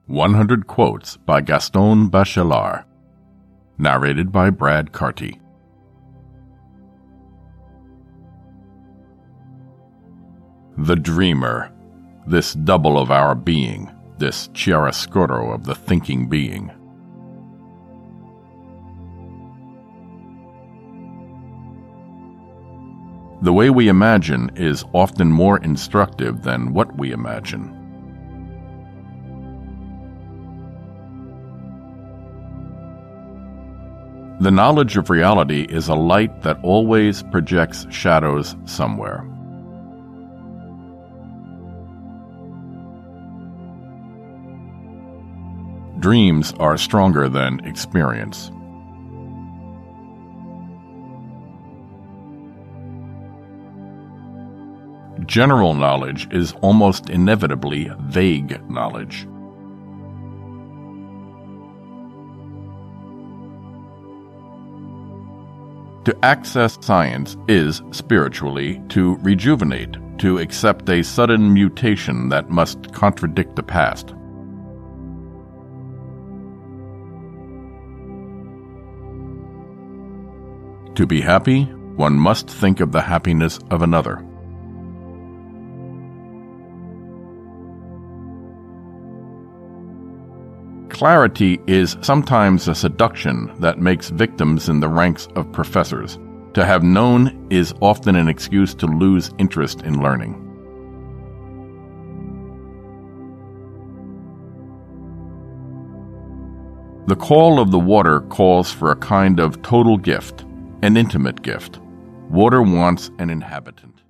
100 Quotes by Gaston Bachelard. Narrated by Brad Carty. The dreamer, this double of our being, this chiaroscuro of the thinking being. The way we imagine is often more instructive than what we imagine. The knowledge of reality is a light that always projects shadows somewhere. Dreams are stronger than experience. General knowledge is almost inevitably vague knowledge. To access science is, spiritually, to rejuvenate, to accept a sudden mutation that must contradict the past. To be happy, one must think of the happiness of another. Clarity is sometimes a seduction that makes victims in the ranks of professors. To have known is often an excuse to lose interest in learning. The call of the water calls for a kind of total gift, an intimate gift. Water wants an inhabitant.